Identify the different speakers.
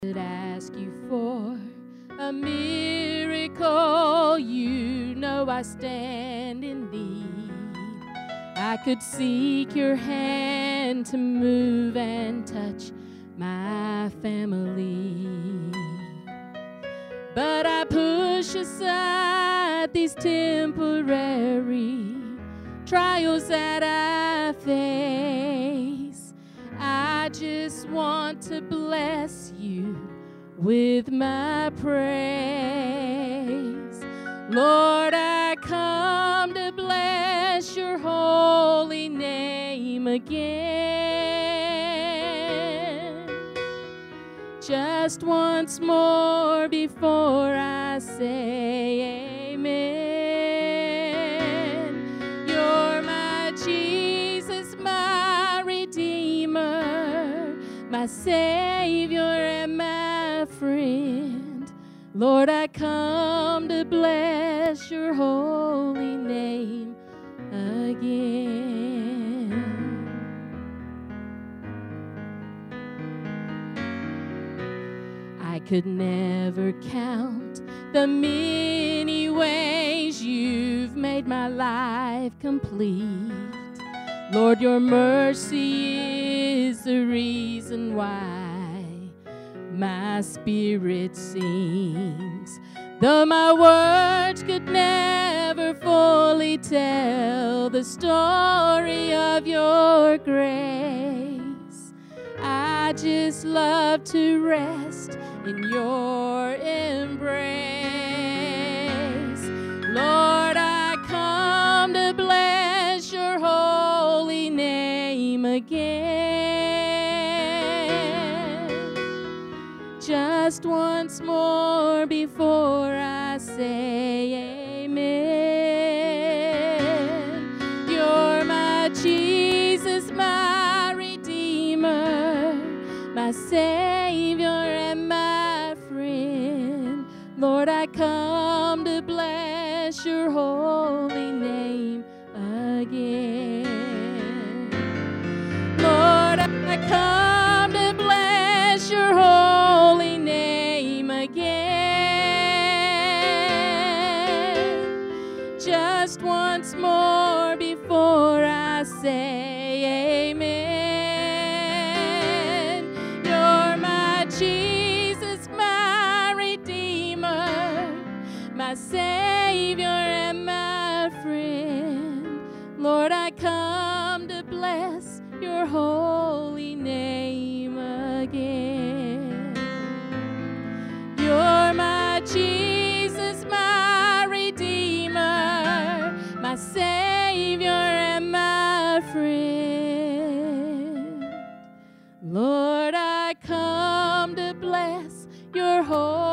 Speaker 1: could ask you for a miracle, you know I stand in need. I could seek your hand to move and touch my family. But I push aside these temporary trials that I face. I just want to bless you with my praise. Lord, I come to bless your holy name again. Just once more before I say amen. You're my Jesus, my Redeemer, my Savior and my friend. Lord, I come to bless your holy name again. I could never count the many ways you've made my life complete. Lord, your mercy is the reason why my spirit sings. Though my words could never fully tell the story of your grace, I just love to rest in your embrace. Lord, I come to bless your holy name again. Just once more before I say amen. You're my Jesus, my Redeemer, my Savior and my friend. Lord, I come to bless your holy name again. Lord, I come to bless your holy name again. Just once more before I say amen. You're my Jesus, my Redeemer, my Savior and my friend. Lord, I come to bless your holy name again. You're my Jesus, my Redeemer, my Savior and my friend. Lord, I come to bless your holy